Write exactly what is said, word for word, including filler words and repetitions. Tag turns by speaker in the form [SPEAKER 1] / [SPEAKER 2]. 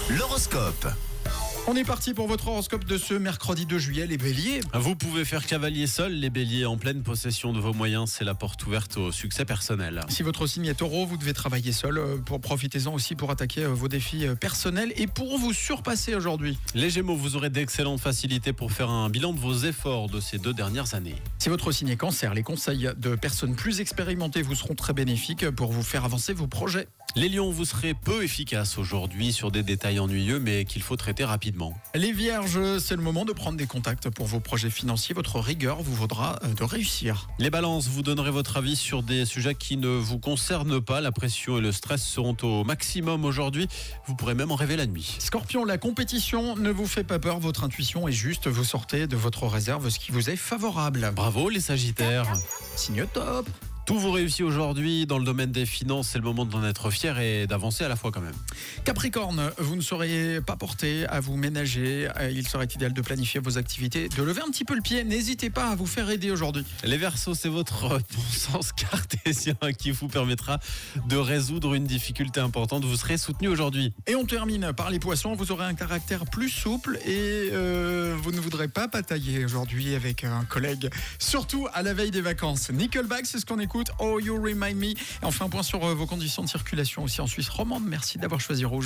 [SPEAKER 1] L'horoscope.
[SPEAKER 2] On est parti pour votre horoscope de ce mercredi deux juillet, les béliers.
[SPEAKER 3] Vous pouvez faire cavalier seul, les béliers en pleine possession de vos moyens, c'est la porte ouverte au succès personnel.
[SPEAKER 2] Si votre signe est taureau, vous devez travailler seul. euh, Pour profitez-en aussi pour attaquer euh, vos défis euh, personnels et pour vous surpasser aujourd'hui.
[SPEAKER 3] Les gémeaux, vous aurez d'excellentes facilités pour faire un bilan de vos efforts de ces deux dernières années.
[SPEAKER 2] Si votre signe est cancer, les conseils de personnes plus expérimentées vous seront très bénéfiques pour vous faire avancer vos projets.
[SPEAKER 3] Les lions, vous serez peu efficaces aujourd'hui sur des détails ennuyeux mais qu'il faut traiter rapidement.
[SPEAKER 2] Les vierges, c'est le moment de prendre des contacts pour vos projets financiers. Votre rigueur vous vaudra euh, de réussir.
[SPEAKER 3] Les balances, vous donnerez votre avis sur des sujets qui ne vous concernent pas. La pression et le stress seront au maximum aujourd'hui. Vous pourrez même en rêver la nuit.
[SPEAKER 2] Scorpion, la compétition ne vous fait pas peur. Votre intuition est juste. Vous sortez de votre réserve ce qui vous est favorable.
[SPEAKER 3] Bravo les sagittaires.
[SPEAKER 2] Signe top.
[SPEAKER 3] Tout vous réussit aujourd'hui dans le domaine des finances. C'est le moment d'en être fier et d'avancer à la fois quand même.
[SPEAKER 2] Capricorne, vous ne seriez pas porté à vous ménager. Euh, Il serait idéal de planifier vos activités, de lever un petit peu le pied. N'hésitez pas à vous faire aider aujourd'hui.
[SPEAKER 3] Les Verseaux, c'est votre bon sens cartésien qui vous permettra de résoudre une difficulté importante. Vous serez soutenu aujourd'hui.
[SPEAKER 2] Et on termine par les poissons. Vous aurez un caractère plus souple et euh, vous ne voudrez pas batailler aujourd'hui avec un collègue. Surtout à la veille des vacances. Nickelback, c'est ce qu'on écoute. Oh, You Remind Me. Et on fait un point sur euh, vos conditions de circulation aussi en Suisse romande. Merci d'avoir choisi Rouge.